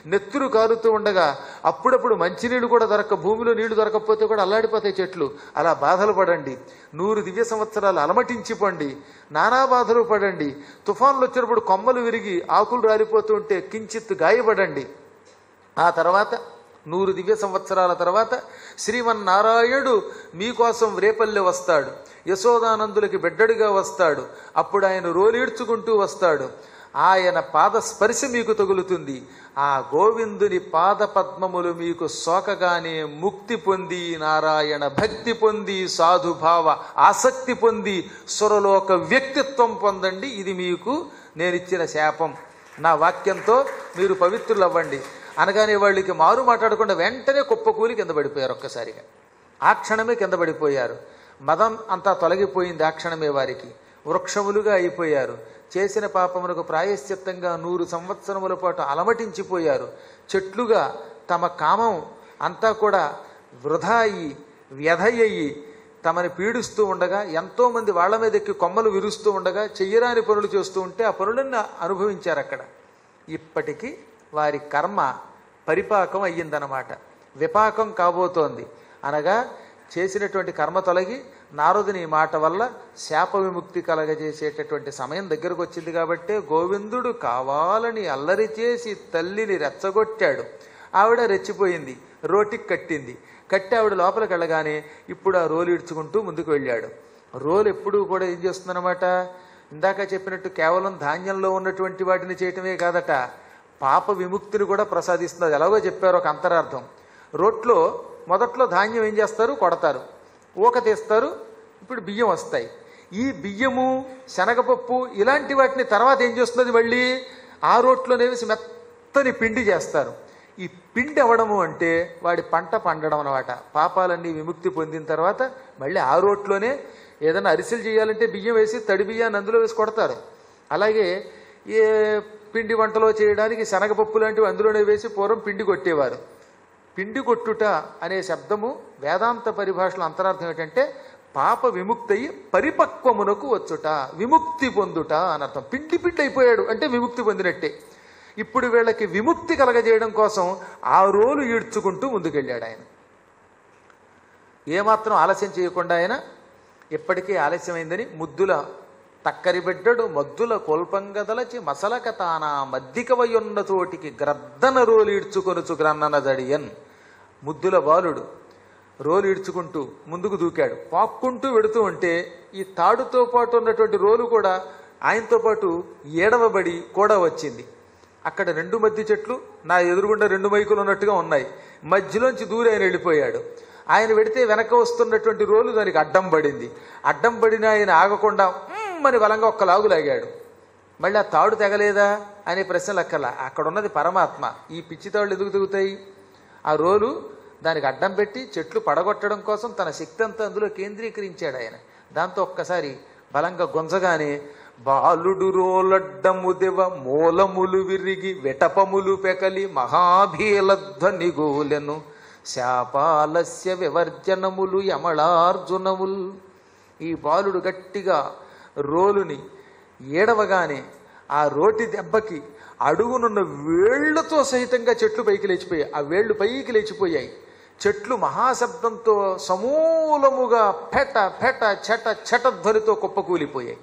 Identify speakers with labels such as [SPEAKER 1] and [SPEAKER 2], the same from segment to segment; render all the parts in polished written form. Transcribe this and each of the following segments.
[SPEAKER 1] నెత్తురు కారుతూ ఉండగా అప్పుడప్పుడు మంచినీళ్ళు కూడా భూమిలో నీళ్లు దొరకకపోతే కూడా అల్లాడిపోతాయి చెట్లు. అలా బాధలు పడండి. 100 దివ్య సంవత్సరాలు అలమటించిపోండి, నానా బాధలు పడండి. తుఫాన్లు వచ్చినప్పుడు కొమ్మలు విరిగి ఆకులు రాలిపోతూ ఉంటే కించిత్ గాయపడండి. ఆ తర్వాత 100 దివ్య సంవత్సరాల తర్వాత శ్రీమన్నారాయణుడు మీకోసం రేపల్లె వస్తాడు. యశోదానందులకి బిడ్డడిగా వస్తాడు. అప్పుడు ఆయన రోలీడ్చుకుంటూ వస్తాడు. ఆయన పాద స్పర్శ మీకు తగులుతుంది. ఆ గోవిందుని పాద పద్మములు మీకు సోకగానే ముక్తి పొంది, నారాయణ భక్తి పొంది, సాధుభావ ఆసక్తి పొంది, సురలోక వ్యక్తిత్వం పొందండి. ఇది మీకు నేనిచ్చిన శాపం. నా వాక్యంతో మీరు పవిత్రులవ్వండి అనగానే వాళ్ళకి మారు మాట్లాడకుండా వెంటనే కుప్పకూలి కింద పడిపోయారు. ఒక్కసారిగా ఆ క్షణమే కింద పడిపోయారు. మదం అంతా తొలగిపోయింది. ఆ క్షణమే వారికి వృక్షములుగా అయిపోయారు. చేసిన పాపములకు ప్రాయశ్చిత్తంగా 100 సంవత్సరముల పాటు అలమటించిపోయారు. చెట్లుగా తమ కామం అంతా కూడా వృధా అయ్యి వ్యధయ్యి తమని పీడిస్తూ ఉండగా, ఎంతోమంది వాళ్ల మీద ఎక్కి కొమ్మలు విరుస్తూ ఉండగా, చెయ్యరాని పనులు చేస్తూ ఉంటే ఆ పనులన్నీ అనుభవించారు అక్కడ. ఇప్పటికీ వారి కర్మ పరిపాకం అయ్యిందనమాట. విపాకం కాబోతోంది అనగా చేసినటువంటి కర్మ తొలగి నారదుని మాట వల్ల శాప విముక్తి కలగజేసేటటువంటి సమయం దగ్గరకు వచ్చింది. కాబట్టే గోవిందుడు కావాలని అల్లరి చేసి తల్లిని రెచ్చగొట్టాడు. ఆవిడ రెచ్చిపోయింది, రోటికి కట్టింది. కట్టి ఆవిడ లోపలికి వెళ్ళగానే ఇప్పుడు ఆ రోలు ఇడ్చుకుంటూ ముందుకు వెళ్ళాడు. రోలు ఎప్పుడూ కూడా ఏం చేస్తుందన్నమాట, ఇందాక చెప్పినట్టు కేవలం ధాన్యంలో ఉన్నటువంటి వాటిని చేయటమే కాదట, పాప విముక్తిని కూడా ప్రసాదిస్తుంది. ఎలాగో చెప్పారు ఒక అంతరార్థం. రోట్లో మొదట్లో ధాన్యం ఏం చేస్తారు, కొడతారు, ఊక తీస్తారు, ఇప్పుడు బియ్యం వస్తాయి. ఈ బియ్యము శనగపప్పు ఇలాంటి వాటిని తర్వాత ఏం చేస్తున్నది, మళ్ళీ ఆ రోట్లోనే వేసి మెత్తని పిండి చేస్తారు. ఈ పిండి అవ్వడము అంటే వాడి పంట పండడం అన్నమాట. పాపాలన్నీ విముక్తి పొందిన తర్వాత మళ్ళీ ఆ రోట్లోనే ఏదైనా అరిసెలు చేయాలంటే బియ్యం వేసి తడి బియ్యాన్ని అందులో వేసి కొడతారు. అలాగే ఏ పిండి వంటలో చేయడానికి శనగపప్పు లాంటివి అందులోనే వేసి పూర్వం పిండి కొట్టేవారు. పిండి కొట్టుట అనే శబ్దము వేదాంత పరిభాషలో అంతరార్థం ఏంటంటే పాప విముక్తి అయ్యి పరిపక్వమునకు వచ్చుట, విముక్తి పొందుట అనర్థం. పిండి పిండి అయిపోయాడు అంటే విముక్తి పొందినట్టే. ఇప్పుడు వీళ్ళకి విముక్తి కలగజేయడం కోసం ఆ రోలు ఈడ్చుకుంటూ ముందుకెళ్ళాడు ఆయన. ఏమాత్రం ఆలస్యం చేయకుండా ఆయన ఇప్పటికీ ఆలస్యమైందని ముద్దుల తక్కరి బిడ్డడు మద్దుల కోల్పంగదలచి మసలక తానా మద్దికవయున్న తోటికి గ్రద్దన రోలు ఈడ్చుకొనుచు గ్రన్నన దడియన్. ముద్దుల బాలుడు రోలు ఈడ్చుకుంటూ ముందుకు దూకాడు. పాక్కుంటూ వెడుతూ ఉంటే ఈ తాడుతో పాటు ఉన్నటువంటి రోలు కూడా ఆయనతో పాటు ఏడవబడి కూడా వచ్చింది. అక్కడ 2 మద్ది చెట్లు నా ఎదురుగుండా 2 మైకులు ఉన్నట్టుగా ఉన్నాయి. మధ్యలోంచి దూరి ఆయన వెళ్ళిపోయాడు. ఆయన వెడితే వెనక వస్తున్నటువంటి రోలు దానికి అడ్డం పడింది. అడ్డం పడిన ఆయన ఆగకుండా మరి బలంగా ఒక్క లాగు లాగాడు. మళ్ళీ ఆ తాడు తెగలేదా అనే ప్రశ్నలు అక్కర్లా. అక్కడ ఉన్నది పరమాత్మ. ఈ పిచ్చి తాళ్ళు ఎందుకు తెగుతాయి? ఆ రోలు దానికి అడ్డం పెట్టి చెట్లు పడగొట్టడం కోసం తన శక్తి అంతా అందులో కేంద్రీకరించాడు ఆయన. దాంతో ఒక్కసారి బలంగా గుంజగానే బాలుడు రోలడ్డము దివ మూలములు విరిగి వెటపములు పెకలి మహాభీలధ్వని గోలెను శాపాలస్య వివర్జనములు యమళార్జునముల్. ఈ బాలుడు గట్టిగా రోలుని ఏడవగానే ఆ రోటి దెబ్బకి అడుగునున్న వేళ్లతో సహితంగా చెట్లు పైకి లేచిపోయాయి. ఆ వేళ్లు పైకి లేచిపోయాయి. చెట్లు మహాశబ్దంతో సమూలముగా ఫెట ఫెట చెట చెటధ్వనితో కుప్పకూలిపోయాయి.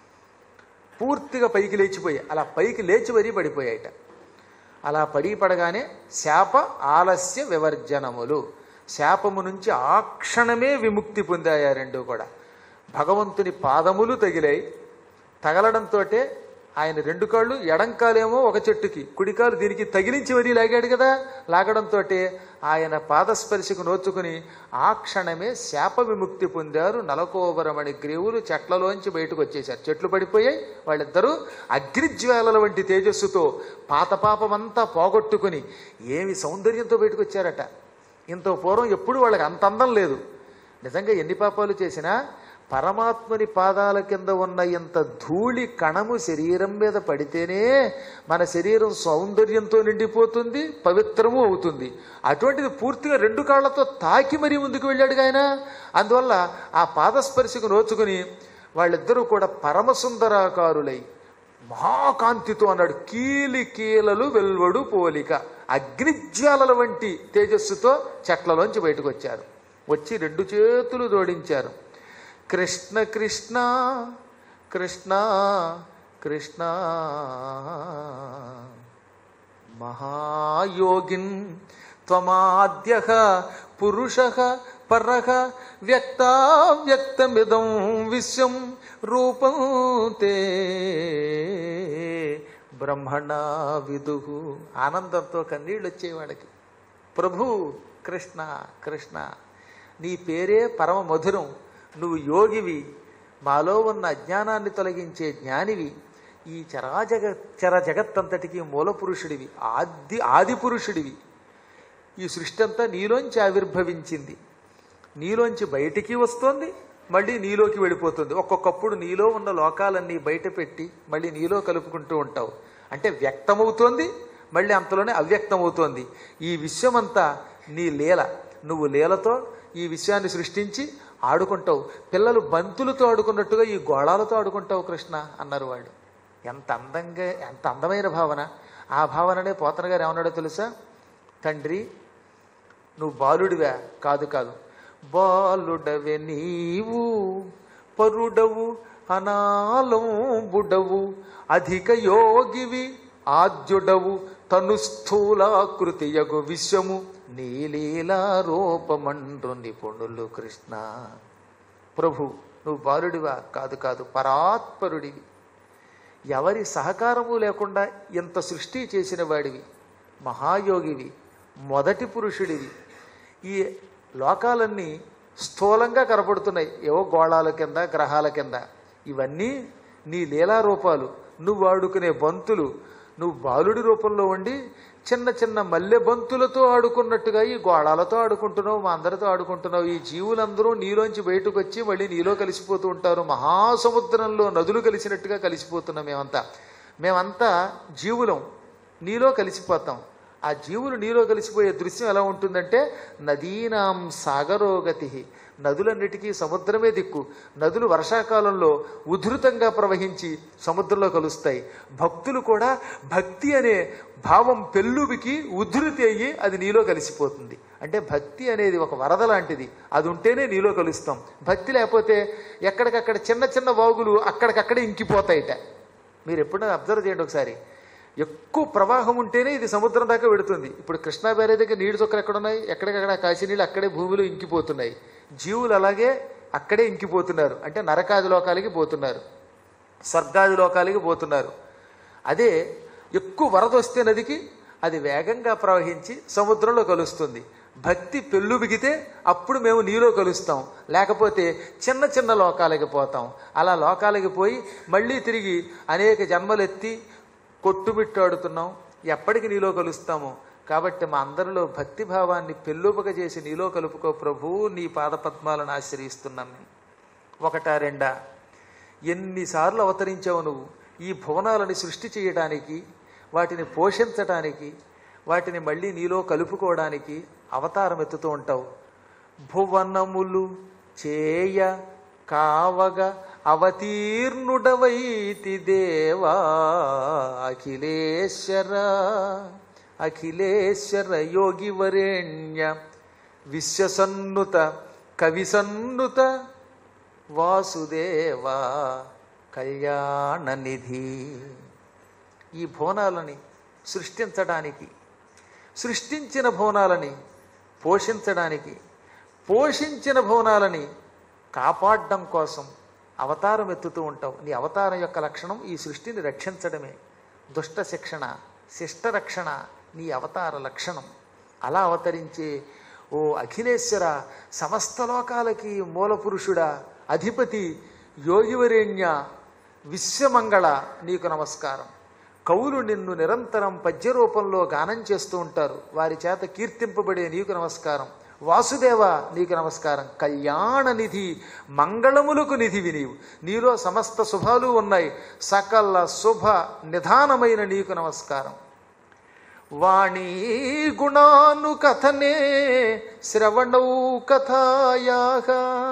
[SPEAKER 1] పూర్తిగా పైకి లేచిపోయాయి. అలా పైకి లేచి వరి పడిపోయాయట. అలా పడగానే శాప ఆలస్య వివర్జనములు, శాపము నుంచి ఆ క్షణమే విముక్తి పొందాయా రెండు కూడా. భగవంతుని పాదములు తగిలాయి. తగలడంతో ఆయన 2 కాళ్ళు, ఎడంకాలేమో ఒక చెట్టుకి, కుడికాలు దీనికి తగిలించి వరి లాగాడు కదా. లాగడంతో ఆయన పాదస్పర్శకు నోచుకుని ఆ క్షణమే శాప విముక్తి పొందారు. నలకోబరమణి గ్రీవులు చెట్లలోంచి బయటకు వచ్చేశారు. చెట్లు పడిపోయాయి. వాళ్ళిద్దరూ అగ్నిజ్వాలల వంటి తేజస్సుతో పాతపాపమంతా పోగొట్టుకుని ఏమి సౌందర్యంతో బయటకు వచ్చారట. ఇంత పూర్వం ఎప్పుడు వాళ్ళకి అంత అందం లేదు. నిజంగా ఎన్ని పాపాలు చేసినా పరమాత్మని పాదాల కింద ఉన్న ఇంత ధూళి కణము శరీరం మీద పడితేనే మన శరీరం సౌందర్యంతో నిండిపోతుంది, పవిత్రము అవుతుంది. అటువంటిది పూర్తిగా 2 కాళ్లతో తాకి మరీ ముందుకు వెళ్ళాడు ఆయన. అందువల్ల ఆ పాదస్పర్శకు నోచుకుని వాళ్ళిద్దరూ కూడా పరమసుందరాకారులై మహాకాంతితో అన్నాడు. కీలి కీలలు వెల్వడు పోలిక అగ్నిజ్వాలల వంటి తేజస్సుతో చెట్లలోంచి బయటకు వచ్చారు. వచ్చి 2 చేతులు జోడించారు. కృష్ణ కృష్ణ కృష్ణ కృష్ణ మహాయోగిన్ త్వమాద్యః పురుషః పరః వ్యక్తావ్యక్తమిదం విశ్వం రూపం తే బ్రహ్మణా విదుః. ఆనందంతో కన్నీళ్ళు వచ్చేవాడికి. ప్రభు కృష్ణ కృష్ణ, నీ పేరే పరమ మధురం, నువ్వు యోగివి, మాలో ఉన్న అజ్ఞానాన్ని తొలగించే జ్ఞానివి, ఈ చర జగత్తంతటికి మూల పురుషుడివి, ఆది పురుషుడివి. ఈ సృష్టి అంతా నీలోంచి ఆవిర్భవించింది, నీలోంచి బయటికి వస్తోంది, మళ్ళీ నీలోకి వెళ్ళిపోతుంది. ఒక్కొక్కప్పుడు నీలో ఉన్న లోకాలన్నీ బయట పెట్టి మళ్ళీ నీలో కలుపుకుంటూ ఉంటావు. అంటే వ్యక్తమవుతోంది, మళ్ళీ అంతలోనే అవ్యక్తమవుతోంది. ఈ విశ్వమంతా నీ లీల. నువ్వు లీలతో ఈ విశ్వాన్ని సృష్టించి ఆడుకుంటావు. పిల్లలు బంతులతో ఆడుకున్నట్టుగా ఈ గోళాలతో ఆడుకుంటావు కృష్ణ అన్నారు వాళ్ళు. ఎంత అందమైన భావన. ఆ భావననే పోతన గారు ఏమన్నాడో తెలుసా? తండ్రి నువ్వు బాలుడివా? కాదు కాదు, బాలుడవే నీవు, పరుడవు అనాలంబుడవు, అధిక యోగివి ఆద్యుడవు, తను స్థూలాకృతియగు విశ్వము నీలీలా రూపమండ్రు నిపుణులు కృష్ణ. ప్రభు నువ్వు బాలుడివా? కాదు కాదు, పరాత్పరుడివి, ఎవరి సహకారము లేకుండా ఇంత సృష్టి చేసిన వాడివి, మహాయోగివి, మొదటి పురుషుడివి. ఈ లోకాలన్నీ స్థూలంగా కనపడుతున్నాయి, ఏవో గోళాల కింద గ్రహాల కింద. ఇవన్నీ నీ లీలారూపాలు, నువ్వు ఆడుకునే బంతులు. నువ్వు బాలుడి రూపంలో ఉండి చిన్న చిన్న మల్లె బంతులతో ఆడుకున్నట్టుగా ఈ గోళాలతో ఆడుకుంటున్నావు, మా అందరితో ఆడుకుంటున్నావు. ఈ జీవులందరూ నీలోంచి బయటకు వచ్చి మళ్ళీ నీలో కలిసిపోతూ ఉంటారు. మహాసముద్రంలో నదులు కలిసినట్టుగా కలిసిపోతున్నాం మేమంతా జీవులం, నీలో కలిసిపోతాం. ఆ జీవులు నీలో కలిసిపోయే దృశ్యం ఎలా ఉంటుందంటే, నదీనాం సాగరోగతి, నదులన్నిటికీ సముద్రమే దిక్కు. నదులు వర్షాకాలంలో ఉధృతంగా ప్రవహించి సముద్రంలో కలుస్తాయి. భక్తులు కూడా భక్తి అనే భావం పెళ్ళుబికి ఉధృతి అయ్యి అది నీలో కలిసిపోతుంది. అంటే భక్తి అనేది ఒక వరద లాంటిది, అది ఉంటేనే నీలో కలుస్తాం. భక్తి లేకపోతే ఎక్కడికక్కడ చిన్న చిన్న వాగులు అక్కడికక్కడే ఇంకిపోతాయిట. మీరు ఎప్పుడైనా అబ్జర్వ్ చేయండి ఒకసారి. ఎక్కువ ప్రవాహం ఉంటేనే ఇది సముద్రం దాకా వెడుతుంది. ఇప్పుడు కృష్ణా బ్యారేజ్ దగ్గర నీటి చుక్కలు ఎక్కడున్నాయి? ఎక్కడికక్కడ కాశీ నీళ్ళు అక్కడే భూమిలో ఇంకిపోతున్నాయి. జీవులు అలాగే అక్కడే ఇంకిపోతున్నారు. అంటే నరకాది లోకాలకి పోతున్నారు, స్వర్గాది లోకాలకి పోతున్నారు. అదే ఎక్కువ వరద వస్తే నదికి అది వేగంగా ప్రవహించి సముద్రంలో కలుస్తుంది. భక్తి పెళ్ళు బిగితే అప్పుడు మేము నీలో కలుస్తాం, లేకపోతే చిన్న చిన్న లోకాలకి పోతాం. అలా లోకాలకి పోయి మళ్ళీ తిరిగి అనేక జన్మలెత్తి కొట్టుమిట్టాడుతున్నాం. ఎప్పటికి నీలో కలుస్తాము? కాబట్టి మా అందరిలో భక్తిభావాన్ని పెళ్ళుపక చేసి నీలో కలుపుకో ప్రభు, నీ పాదపద్మాలను ఆశ్రయిస్తున్నాం. ఒకటా రెండా? ఎన్నిసార్లు అవతరించావు నువ్వు ఈ భువనాలని సృష్టి చేయడానికి, వాటిని పోషించటానికి, వాటిని మళ్ళీ నీలో కలుపుకోవడానికి అవతారం ఎత్తుతూ ఉంటావు. భువనములు చేయ కావగా అవతీర్ణుడవైతి దేవా అఖిలేశ్వర, అఖిలేశ్వర యోగి వరేణ్య విశ్వసన్నుత కవిసన్నుత వాసుదేవ కళ్యాణ నిధి. ఈ భువనాలని సృష్టించడానికి, సృష్టించిన భువనాలని పోషించడానికి, పోషించిన భువనాలని కాపాడడం కోసం అవతారం ఎత్తుతూ ఉంటావు. నీ అవతారం యొక్క లక్షణం ఈ సృష్టిని రక్షించడమే. దుష్ట శిక్షణ, శిష్ట రక్షణ నీ అవతార లక్షణం. అలా అవతరించే ఓ అఖిలేశ్వర, సమస్త లోకాలకి మూల పురుషుడా, అధిపతి, యోగివరేణ్య, విశ్వమంగళ, నీకు నమస్కారం. కవులు నిన్ను నిరంతరం పద్యరూపంలో గానం చేస్తూ ఉంటారు, వారి చేత కీర్తింపబడే నీకు నమస్కారం. వాసుదేవ నీకు నమస్కారం. కళ్యాణ నిధి, మంగళములకు నిధివి నీవు. నీలో సమస్త శుభాలు ఉన్నాయి. సకల శుభ నిధానమైన నీకు నమస్కారం. వాణీ గుణాను కథనే శ్రవణౌ కథాయాః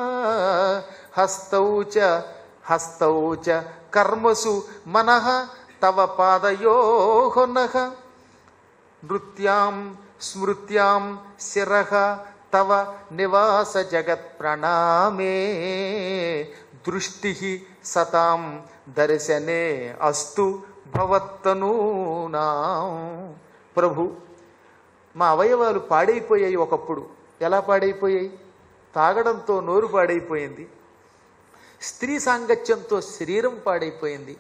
[SPEAKER 1] హస్తౌ చ కర్మసు మనః తవ పాదయోః నః నృత్యాం స్మృత్యాం శిరః తవ నివాస జగత్ ప్రణామే దృష్టి సతాం దర్శనే అస్తు భవత్తనూనా. ప్రభు, మా అవయవాలు పాడైపోయాయి. ఒకప్పుడు ఎలా పాడైపోయాయి? తాగడంతో నోరు పాడైపోయింది, స్త్రీ సాంగత్యంతో శరీరం పాడైపోయింది,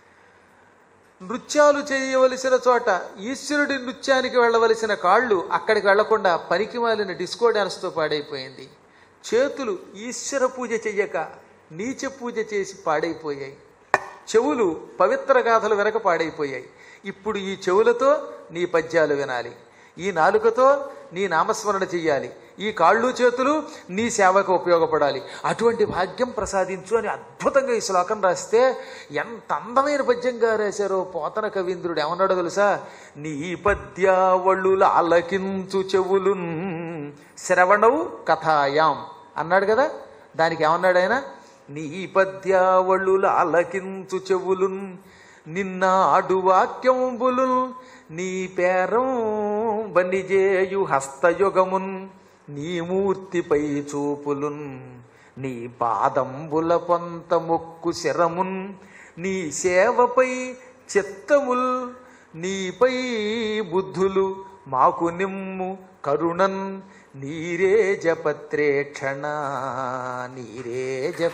[SPEAKER 1] నృత్యాలు చేయవలసిన చోట ఈశ్వరుడి నృత్యానికి వెళ్ళవలసిన కాళ్ళు అక్కడికి వెళ్లకుండా పనికిమాలిన డిస్కో డాన్స్తో పాడైపోయింది, చేతులు ఈశ్వర పూజ చెయ్యక నీచ పూజ చేసి పాడైపోయాయి, చెవులు పవిత్ర గాథలు వెనక పాడైపోయాయి. ఇప్పుడు ఈ చెవులతో నీ పద్యాలు వినాలి, ఈ నాలుకతో నీ నామస్మరణ చెయ్యాలి, ఈ కాళ్ళు చేతులు నీ సేవకు ఉపయోగపడాలి. అటువంటి భాగ్యం ప్రసాదించు అని అద్భుతంగా ఈ శ్లోకం రాస్తే ఎంత అందమైన పద్యంగా రాశారో పోతన కవీంద్రుడు. ఏమన్నాడో తెలుసా? నీ పద్యావళుల అలకించు చెవులున్ శ్రవణవు కథాయాం అన్నాడు కదా. దానికి ఏమన్నాడు ఆయన? నీ పద్యావళుల అలకించు చెవులున్ నిన్నాడు వాక్యంబులున్ నీ పేరం బనిజేయు హస్తయుగమున్ నీ మూర్తిపై చూపులున్ నీ పాదంబుల పొంత మొక్కు శరమున్ నీ సేవపై చిత్తముల్ నీపై బుద్ధులు మాకు నిమ్ము కరుణన్ నీరే జపత్రేక్షణ నీరే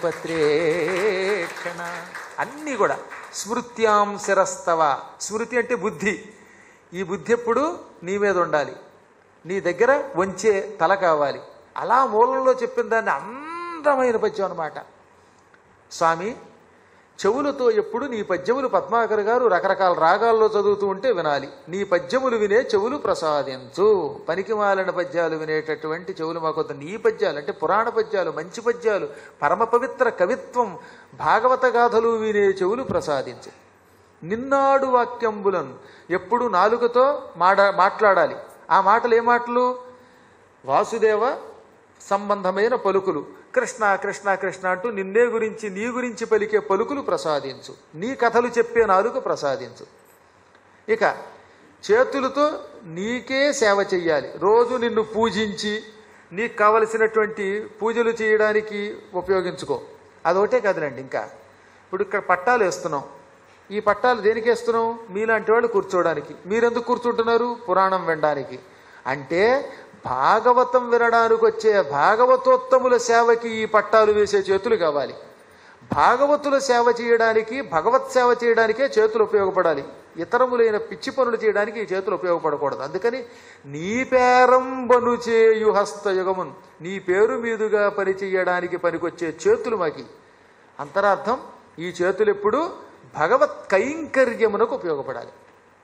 [SPEAKER 1] జపత్రేక్షణ. అన్నీ కూడా స్మృత్యాం శిరస్తవ. స్మృతి అంటే బుద్ధి. ఈ బుద్ధి ఎప్పుడు నీ మీద ఉండాలి, నీ దగ్గర వంచే తల కావాలి. అలా మూలంలో చెప్పిన దాన్ని అందమైన పద్యం అన్నమాట. స్వామి, చెవులతో ఎప్పుడు నీ పద్యములు పద్మాకర్ గారు రకరకాల రాగాల్లో చదువుతూ ఉంటే వినాలి. నీ పద్యములు వినే చెవులు ప్రసాదించు. పనికిమాలిన పద్యాలు వినేటటువంటి చెవులు మాకొద్దు. నీ పద్యాలు అంటే పురాణ పద్యాలు, మంచి పద్యాలు, పరమ పవిత్ర కవిత్వం, భాగవత గాథలు వినే చెవులు ప్రసాదించు. నిన్నాడు వాక్యంబులను ఎప్పుడు నాలుకతో మాట్లాడాలి. ఆ మాటలు ఏ మాటలు? వాసుదేవ సంబంధమైన పలుకులు. కృష్ణ కృష్ణ కృష్ణ అంటూ నిన్నే గురించి నీ గురించి పలికే పలుకులు ప్రసాదించు. నీ కథలు చెప్పే నాలుక ప్రసాదించు. ఇక చేతులతో నీకే సేవ చెయ్యాలి. రోజు నిన్ను పూజించి నీకు కావలసినటువంటి పూజలు చేయడానికి ఉపయోగించుకో. అదొకటే కదలండి. ఇంకా ఇప్పుడు ఇక్కడ పట్టాలు వేస్తున్నాం. ఈ పట్టాలు దేనికి వేస్తున్నాం? మీలాంటి వాళ్ళు కూర్చోవడానికి. మీరెందుకు కూర్చుంటున్నారు? పురాణం వినడానికి. అంటే భాగవతం వినడానికి వచ్చే భాగవతోత్తముల సేవకి ఈ పట్టాలు వేసే చేతులు కావాలి. భాగవతుల సేవ చేయడానికి, భగవత్ సేవ చేయడానికే చేతులు ఉపయోగపడాలి. ఇతరములైన పిచ్చి పనులు చేయడానికి ఈ చేతులు ఉపయోగపడకూడదు. అందుకని నీ పేరంబను చేయు హస్తయుగమున్, నీ పేరు మీదుగా పనిచేయడానికి పనికొచ్చే చేతులు మాకి. అంతరార్థం, ఈ చేతులు ఎప్పుడు భగవత్ కైంకర్యమునకు ఉపయోగపడాలి.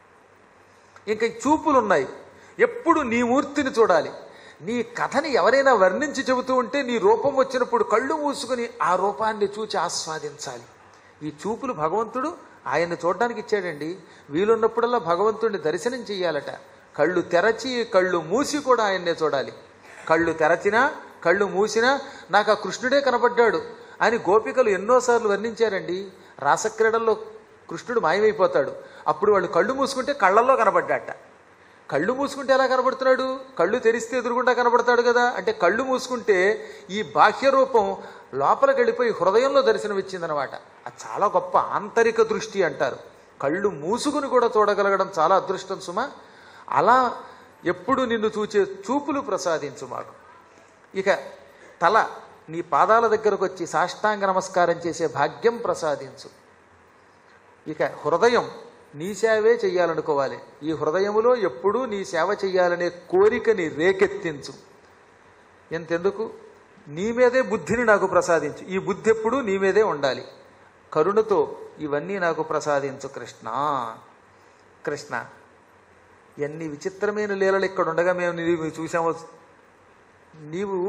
[SPEAKER 1] ఇంకా చూపులు ఉన్నాయి, ఎప్పుడు నీ మూర్తిని చూడాలి. నీ కథని ఎవరైనా వర్ణించి చెబుతూ ఉంటే నీ రూపం వచ్చినప్పుడు కళ్ళు మూసుకుని ఆ రూపాన్ని చూచి ఆస్వాదించాలి. ఈ చూపులు భగవంతుడు ఆయన్ని చూడడానికి ఇచ్చాడండి. వీలున్నప్పుడల్లా భగవంతుడిని దర్శనం చెయ్యాలట. కళ్ళు తెరచి కళ్ళు మూసి కూడా ఆయన్నే చూడాలి. కళ్ళు తెరచినా కళ్ళు మూసినా నాకు ఆ కృష్ణుడే కనబడ్డాడు అని గోపికలు ఎన్నోసార్లు వర్ణించారండి. రాసక్రీడల్లో కృష్ణుడు మాయమైపోతాడు. అప్పుడు వాళ్ళు కళ్ళు మూసుకుంటే కళ్ళల్లో కనబడ్డాట. కళ్ళు మూసుకుంటే ఎలా కనబడుతున్నాడు? కళ్ళు తెరిస్తే ఎదురుగుండా కనబడతాడు కదా. అంటే కళ్ళు మూసుకుంటే ఈ బాహ్య రూపం లోపలికి వెళ్ళిపోయి హృదయంలో దర్శనమిచ్చిందనమాట. అది చాలా గొప్ప ఆంతరిక దృష్టి అంటారు. కళ్ళు మూసుకుని కూడా చూడగలగడం చాలా అదృష్టం సుమా. అలా ఎప్పుడు నిన్ను చూచే చూపులు ప్రసాదించు మాకు. ఇక తల నీ పాదాల దగ్గరకు వచ్చి సాష్టాంగ నమస్కారం చేసే భాగ్యం ప్రసాదించు. ఇక హృదయం నీ సేవే చెయ్యాలనుకోవాలి. ఈ హృదయములో ఎప్పుడూ నీ సేవ చెయ్యాలనే కోరికని రేకెత్తించు. ఎంతెందుకు, నీ మీదే బుద్ధిని నాకు ప్రసాదించు. ఈ బుద్ధి ఎప్పుడూ నీ మీదే ఉండాలి. కరుణతో ఇవన్నీ నాకు ప్రసాదించు కృష్ణ. కృష్ణ, ఎన్ని విచిత్రమైన లీలలు ఇక్కడ ఉండగా మేము నీవు చూసాము. నీవు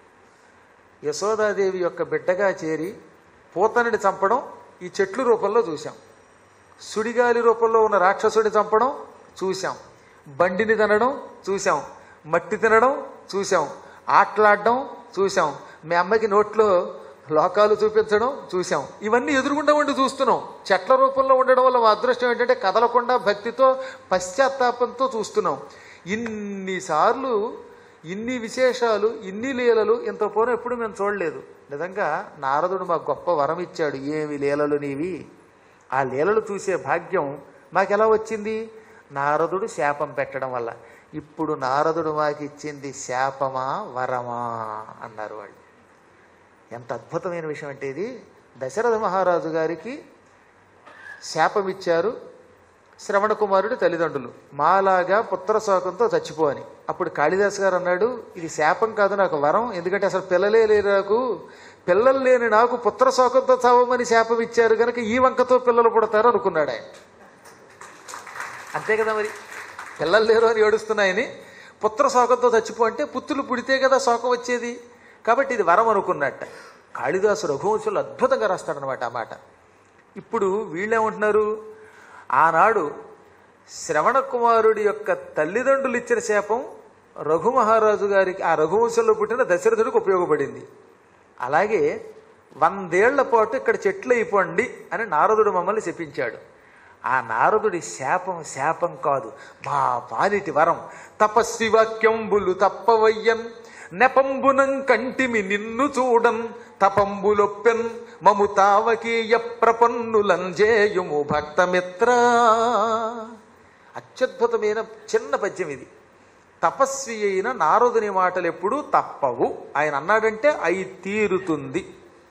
[SPEAKER 1] యశోదాదేవి యొక్క బిడ్డగా చేరి పూతనని చంపడం ఈ చెట్లు రూపంలో చూశాం. సుడిగాలి రూపంలో ఉన్న రాక్షసుడిని చంపడం చూశాం. బండిని తినడం చూశాం. మట్టి తినడం చూశాం. ఆటలాడడం చూశాం. మీ అమ్మకి నోట్లో లోకాలు చూపించడం చూసాం, ఇవన్నీ ఎదురుగుండా ఉండి చూస్తున్నాం. చెట్ల రూపంలో ఉండడం వల్ల మా అదృష్టం ఏంటంటే కదలకుండా భక్తితో పశ్చాత్తాపంతో చూస్తున్నాం. ఇన్నిసార్లు ఇన్ని విశేషాలు, ఇన్ని లీలలు ఇంత పూర్వం ఎప్పుడు మేము చూడలేదు. నిజంగా నారదుడు మాకు గొప్ప వరం ఇచ్చాడు. ఏమి లీలలు నీవి! ఆ లీలలు చూసే భాగ్యం మాకెలా వచ్చింది? నారదుడు శాపం పెట్టడం వల్ల. ఇప్పుడు నారదుడు మాకు ఇచ్చింది శాపమా వరమా అన్నారు వాళ్ళు. ఎంత అద్భుతమైన విషయం అంటే ఇది. దశరథ మహారాజు గారికి శాపం ఇచ్చారు శ్రవణ కుమారుడి తల్లిదండ్రులు, మాలాగా పుత్రశోకంతో చచ్చిపో అని. అప్పుడు కాళిదాస్ గారు అన్నాడు, ఇది శాపం కాదు, నాకు వరం. ఎందుకంటే అసలు పిల్లలే లేరు, నాకు పిల్లలు లేని నాకు పుత్రశోకంతో చావమని శాపం ఇచ్చారు కనుక ఈ వంకతో పిల్లలు పుడతారు అనుకున్నాడు ఆయన. అంతే కదా, మరి పిల్లలు లేరు అని ఏడుస్తున్నాయని పుత్రశోకంతో చచ్చిపో అంటే పుత్రులు పుడితే కదా శోకం వచ్చేది, కాబట్టి ఇది వరం అనుకున్నట్ట. కాళిదాసు రఘువంశంలో అద్భుతంగా రాస్తాడనమాట ఆ మాట. ఇప్పుడు వీళ్ళేమంటున్నారు, ఆనాడు శ్రవణ కుమారుడి యొక్క తల్లిదండ్రులు ఇచ్చిన శాపం రఘుమహారాజు గారికి, ఆ రఘువంశంలో పుట్టిన దశరథుడికి ఉపయోగపడింది. అలాగే 100 ఏళ్ల పాటు ఇక్కడ చెట్లు అయిపోండి అని నారదుడు మమ్మల్ని శపించాడు. ఆ నారదుడి శాపం శాపం కాదు, మా పాలిటి వరం. తపస్వి వాక్యంబులు తప్పవయ్యన్ నెపంబునం కంటిమి నిన్ను చూడన్ తపంబులొప్పెన్ మము తావకీయ ప్రపన్నులంజేయుము భక్తమిత్ర. అత్యద్భుతమైన చిన్న పద్యం ఇది. తపస్వి అయిన నారదుని మాటలు ఎప్పుడూ తప్పవు. ఆయన అన్నాడంటే అయి తీరుతుంది.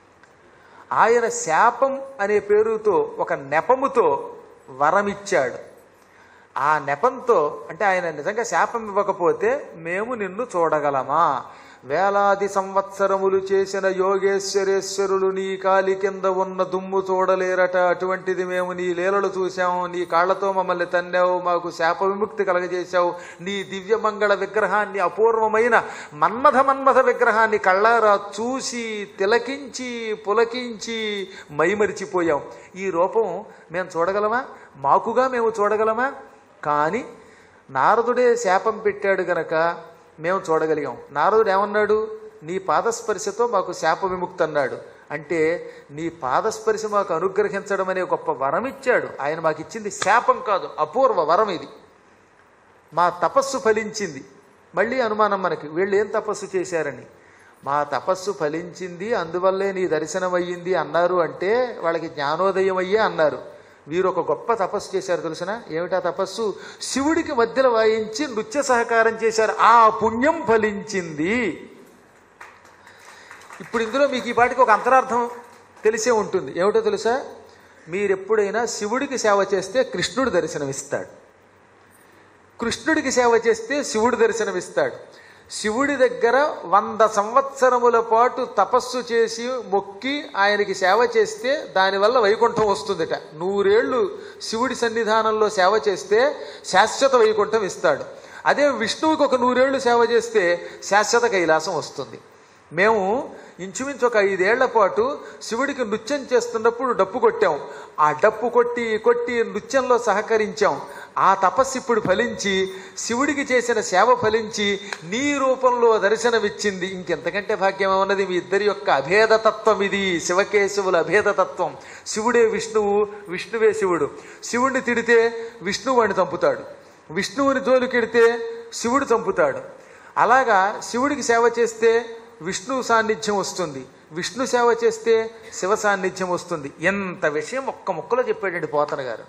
[SPEAKER 1] ఆయన శాపం అనే పేరుతో ఒక నెపముతో వరమిచ్చాడు. ఆ నెపంతో అంటే ఆయన నిజంగా శాపం ఇవ్వకపోతే మేము నిన్ను చూడగలమా? వేలాది సంవత్సరములు చేసిన యోగేశ్వరేశ్వరులు నీ కాలి కింద ఉన్న దుమ్ము చూడలేరట. అటువంటిది మేము నీ లీలలు చూశాము, నీ కాళ్లతో మమ్మల్ని తన్నావు, మాకు శాప విముక్తి కలగజేశావు. నీ దివ్యమంగళ విగ్రహాన్ని, అపూర్వమైన మన్మథ విగ్రహాన్ని కళ్ళారా చూసి తిలకించి పులకించి మైమరిచిపోయాం. ఈ రూపం మేము చూడగలమా? మాకుగా మేము చూడగలమా? కానీ నారదుడే శాపం పెట్టాడు గనక మేము చూడగలిగాం. నారదుడు ఏమన్నాడు? నీ పాదస్పర్శతో మాకు శాప విముక్తి అన్నాడు. అంటే నీ పాదస్పర్శ మాకు అనుగ్రహించడం అనే గొప్ప వరం ఇచ్చాడు. ఆయన మాకు ఇచ్చింది శాపం కాదు, అపూర్వ వరం ఇది. మా తపస్సు ఫలించింది. మళ్ళీ అనుమానం మనకి, వీళ్ళు ఏం తపస్సు చేశారని. మా తపస్సు ఫలించింది, అందువల్లే నీ దర్శనం అయ్యింది అన్నారు. అంటే వాళ్ళకి జ్ఞానోదయం అయ్యే అన్నారు. వీరు ఒక గొప్ప తపస్సు చేశారు తెలుసిన. ఏమిటా తపస్సు? శివుడికి మధ్యలో వాయించి నృత్య సహకారం చేశారు. ఆ పుణ్యం ఫలించింది. ఇప్పుడు ఇందులో మీకు ఈ పాటికి ఒక అంతరార్థం తెలిసే ఉంటుంది. ఏమిటో తెలుసా? మీరెప్పుడైనా శివుడికి సేవ చేస్తే కృష్ణుడు దర్శనమిస్తాడు, కృష్ణుడికి సేవ చేస్తే శివుడు దర్శనమిస్తాడు. శివుడి దగ్గర 100 సంవత్సరముల పాటు తపస్సు చేసి మొక్కి ఆయనకి సేవ చేస్తే దానివల్ల వైకుంఠం వస్తుందట. 100 ఏళ్ళు శివుడి సన్నిధానంలో సేవ చేస్తే శాశ్వత వైకుంఠం ఇస్తాడు. అదే విష్ణువుకి ఒక 100 ఏళ్ళు సేవ చేస్తే శాశ్వత కైలాసం వస్తుంది. మేము ఇంచుమించు ఒక 5 ఏళ్ల పాటు శివుడికి నృత్యం చేస్తున్నప్పుడు డప్పు కొట్టాం. ఆ డప్పు కొట్టి కొట్టి నృత్యంలో సహకరించాం. ఆ తపస్సు ఇప్పుడు ఫలించి శివుడికి చేసిన సేవ ఫలించి నీ రూపంలో దర్శనమిచ్చింది. ఇంకెంతకంటే భాగ్యం ఉన్నది? మీ ఇద్దరి యొక్క అభేదతత్వం ఇది, శివకేశవుల అభేదతత్వం. శివుడే విష్ణువు, విష్ణువే శివుడు. శివుడిని తిడితే విష్ణువు వాడిని చంపుతాడు, విష్ణువుని జోలికెడితే శివుడు చంపుతాడు. అలాగా శివుడికి సేవ చేస్తే విష్ణు సాన్నిధ్యం వస్తుంది, విష్ణు సేవ చేస్తే శివ సాన్నిధ్యం వస్తుంది. ఎంత విషయం ఒక్క ముక్కలో చెప్పాడండి పోతన గారు.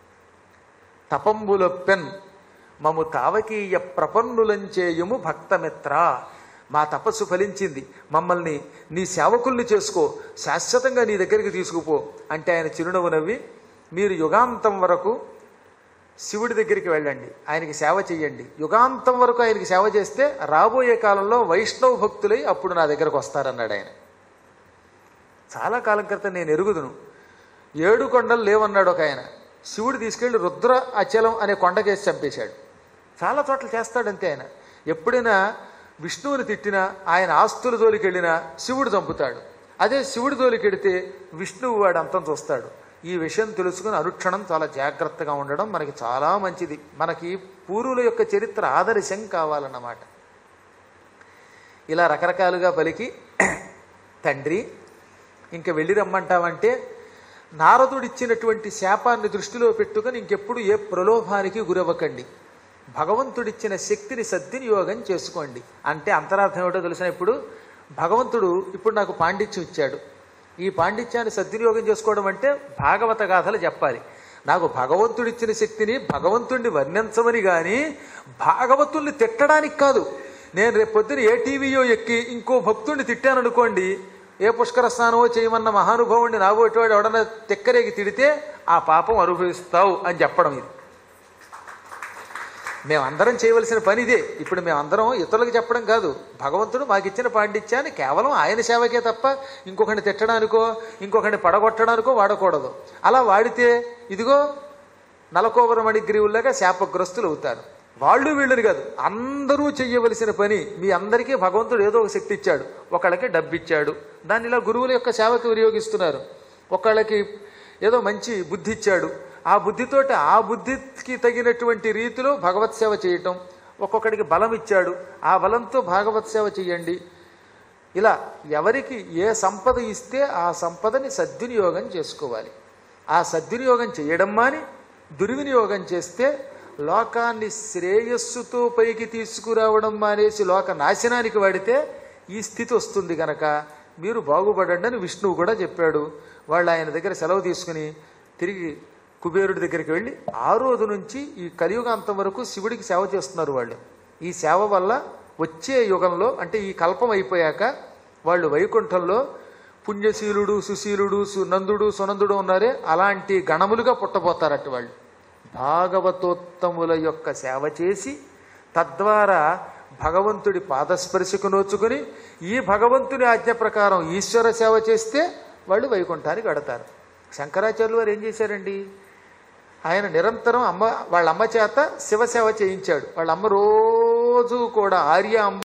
[SPEAKER 1] తపంబులొప్పెన్ మము తావకీయ ప్రపన్నులంచేయుము భక్తమిత్ర. మా తపస్సు ఫలించింది, మమ్మల్ని నీ సేవకుల్ని చేసుకో, శాశ్వతంగా నీ దగ్గరికి తీసుకుపో అంటే ఆయన చిరునవ్వు నవ్వి, మీరు యుగాంతం వరకు శివుడి దగ్గరికి వెళ్ళండి, ఆయనకి సేవ చెయ్యండి. యుగాంతం వరకు ఆయనకి సేవ చేస్తే రాబోయే కాలంలో వైష్ణవ భక్తులై అప్పుడు నా దగ్గరకు వస్తారన్నాడు ఆయన. చాలా కాలం క్రితం నేను ఎరుగుదును. 7 కొండలు లేవన్నాడు ఒక ఆయన. శివుడు తీసుకెళ్లి రుద్ర అచలం అనే కొండకేసి చంపేశాడు. చాలా చోట్ల చేస్తాడంతే ఆయన. ఎప్పుడైనా విష్ణువుని తిట్టినా, ఆయన ఆస్తుల జోలికి వెళ్ళినా శివుడు చంపుతాడు. అదే శివుడి జోలికి వెడితే విష్ణువు వాడు అంతం చూస్తాడు. ఈ విషయం తెలుసుకుని అనుక్షణం చాలా జాగ్రత్తగా ఉండడం మనకి చాలా మంచిది. మనకి పూర్వుల యొక్క చరిత్ర ఆదర్శం కావాలన్నమాట. ఇలా రకరకాలుగా పలికి తండ్రి ఇంక వెళ్ళి రమ్మంటావంటే నారదుడిచ్చినటువంటి శాపాన్ని దృష్టిలో పెట్టుకొని ఇంకెప్పుడు ఏ ప్రలోభానికి గురవ్వకండి, భగవంతుడిచ్చిన శక్తిని సద్వినియోగం చేసుకోండి. అంటే అంతరార్థం ఏమిటో తెలిసిన, ఇప్పుడు భగవంతుడు ఇప్పుడు నాకు పాండిత్యం ఇచ్చాడు, ఈ పాండిత్యాన్ని సద్వినియోగం చేసుకోవడం అంటే భాగవత గాథలు చెప్పాలి. నాకు భగవంతుడిచ్చిన శక్తిని భగవంతుడిని వర్ణించమని కానీ భాగవతుల్ని తిట్టడానికి కాదు. నేను రేపు పొద్దున ఏ టీవీయో ఎక్కి ఇంకో భక్తుడిని తిట్టాననుకోండి, ఏ పుష్కర స్నానమో చేయమన్న మహానుభావుడిని నాబోటివాడు ఎవడన్నా తిక్కరేగి తిడితే ఆ పాపం అనుభవిస్తావు అని చెప్పడం. ఇది మేమందరం చేయవలసిన పని ఇదే. ఇప్పుడు మేమందరం ఇతరులకు చెప్పడం కాదు, భగవంతుడు మాకు ఇచ్చిన పాండిత్యాన్ని కేవలం ఆయన సేవకే తప్ప ఇంకొకరిని తిట్టడానికో ఇంకొకరిని పడగొట్టడానికో వాడకూడదు. అలా వాడితే ఇదిగో నలకోవర మణిగ్రీవుల్లాగా శాపగ్రస్తులు అవుతారు. వాళ్ళు వీళ్ళని కాదు, అందరూ చెయ్యవలసిన పని. మీ అందరికీ భగవంతుడు ఏదో ఒక శక్తి ఇచ్చాడు. ఒకళ్ళకి డబ్బు ఇచ్చాడు, దాన్ని ఇలా గురువుల యొక్క సేవకు వినియోగిస్తున్నారు. ఒకళ్ళకి ఏదో మంచి బుద్ధి ఇచ్చాడు, ఆ బుద్ధితోటి ఆ బుద్ధికి తగినటువంటి రీతిలో భగవత్ సేవ చేయటం. ఒక్కొక్కడికి బలం ఇచ్చాడు, ఆ బలంతో భాగవత్ సేవ చెయ్యండి. ఇలా ఎవరికి ఏ సంపద ఇస్తే ఆ సంపదని సద్వినియోగం చేసుకోవాలి. ఆ సద్వినియోగం చేయడం మాని దుర్వినియోగం చేస్తే లోకాన్ని శ్రేయస్సుతో పైకి తీసుకురావడం మానేసి లోక నాశనానికి వాడితే ఈ స్థితి వస్తుంది. గనక మీరు బాగుపడండి అని విష్ణువు కూడా చెప్పాడు. వాళ్ళు ఆయన దగ్గర సెలవు తీసుకుని తిరిగి కుబేరుడి దగ్గరికి వెళ్ళి ఆ రోజు నుంచి ఈ కలియుగాంతం వరకు శివుడికి సేవ చేస్తున్నారు వాళ్ళు. ఈ సేవ వల్ల వచ్చే యుగంలో అంటే ఈ కల్పం అయిపోయాక వాళ్ళు వైకుంఠంలో పుణ్యశీలుడు సుశీలుడు నందుడు సునందుడు ఉన్నారే అలాంటి గణములుగా పుట్టబోతారట. వాళ్ళు భాగవతోత్తముల యొక్క సేవ చేసి తద్వారా భగవంతుడి పాదస్పర్శకు నోచుకుని ఈ భగవంతుని ఆజ్ఞ ప్రకారం ఈశ్వర సేవ చేస్తే వాళ్ళు వైకుంఠానికి వెడతారు. శంకరాచార్యులు వారు ఏం చేశారండి, ఆయన నిరంతరం వాళ్ళ అమ్మ చేత శివసేవ చేయించాడు. వాళ్ళ అమ్మ రోజు కూడా ఆర్య